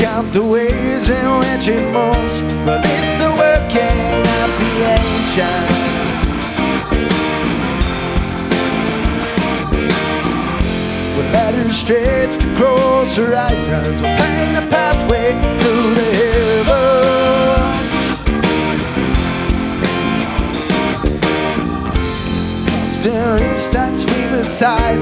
count the ways in which it moves, but it's the working of the ancient. We'll let her stretch across horizons, we'll paint a pathway through the heavens. Austin reefs that sweep beside